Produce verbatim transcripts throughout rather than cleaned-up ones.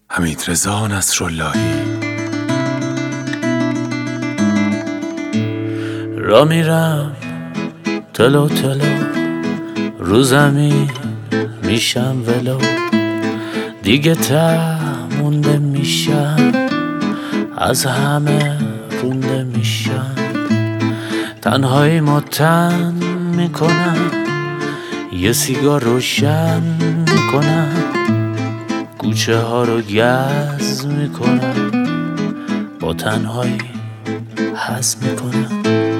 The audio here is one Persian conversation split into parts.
حمیدرضا نصراللهی. را میرم تلو تلو رو زمین میشم ولو، دیگه تمونده میشم از همه رونده میشم، تنهایی متن میکنم یه سیگار روشن میکنم، کوچه ها رو گز میکنم با تنهایی حس میکنم.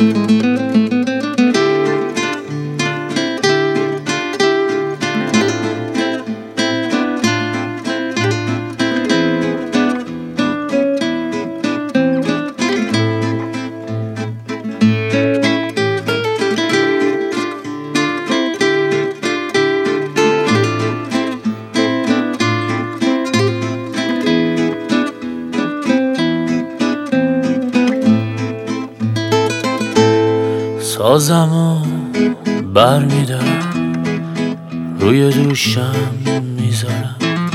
سازمو بر میدارم روی دوشم میذارم،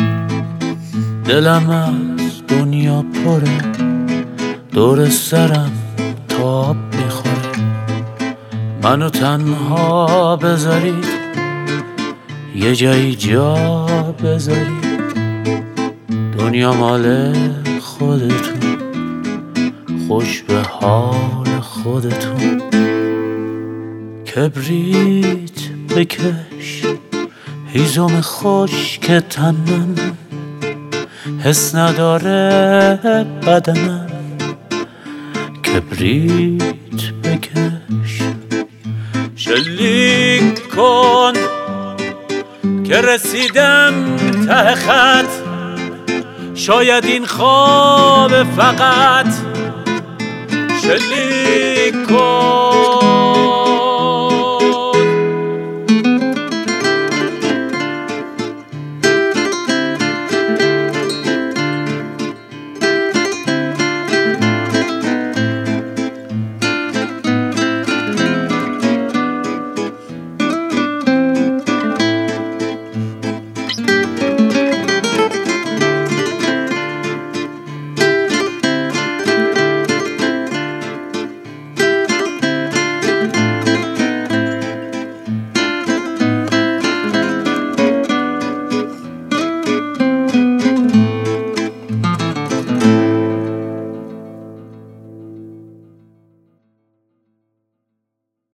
دلم از دنیا پره دور سرم تاب میخوره، منو تنها بذارید یه جایی جا بذارید، دنیا مال خودتون خوش به حال خودتون، کبریت بکش هیزم خشک تنم، حس نداره بدنم، کبریت بکش شلیک کن که رسیدم ته خط، شاید این خواب فقط شلیک کن